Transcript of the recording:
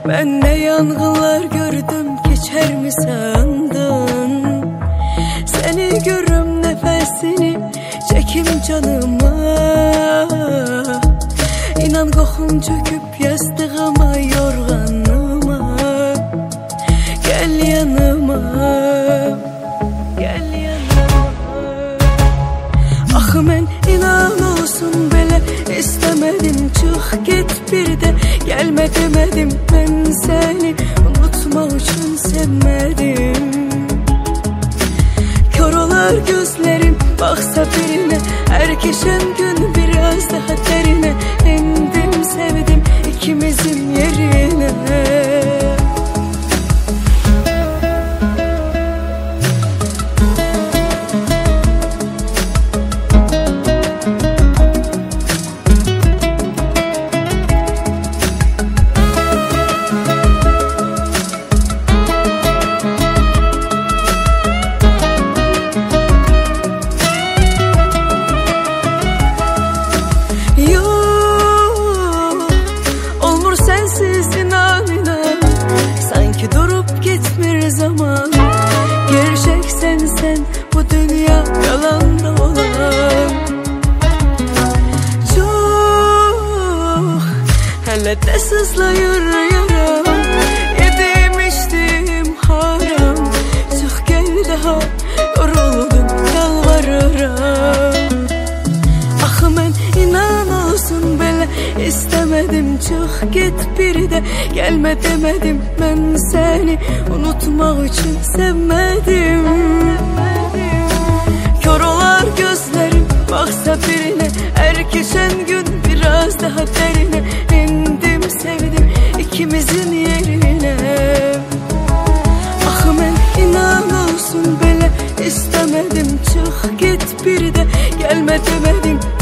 Ben ne yangınlar gördüm, geçer mi sandın? Seni görüm, nefesini çekim canıma. İnan qoxum çöküp yastığıma, yorğanıma. Gel yanıma, gel yanıma. Axı mən inan olsun belə istemedim, çıx get bir də gelme demedim. Ben seni unutmaq üçün sevmedim. Kör olar gözlerim, baksa birine, her geçen gün biraz daha derine. İndim sevdim ikimizin yerine. Zaman gerçek sen bu dünya yalanda olan. Çok hele de sızlayır yaram, yedim içtim haram. Çıx gel daha yoruldum, yalvarıram. Axı mən inan olsun belə istemedim, çıx get bir də gelme demedim. Ben seni unutmaq üçün sevmedim. Kör olar gözlerim, baksa birine, her geçen gün biraz daha derine. İndim sevdim ikimizin yerine. Axı mən inan olsun belə istemedim, çıx get bir də gelme demedim.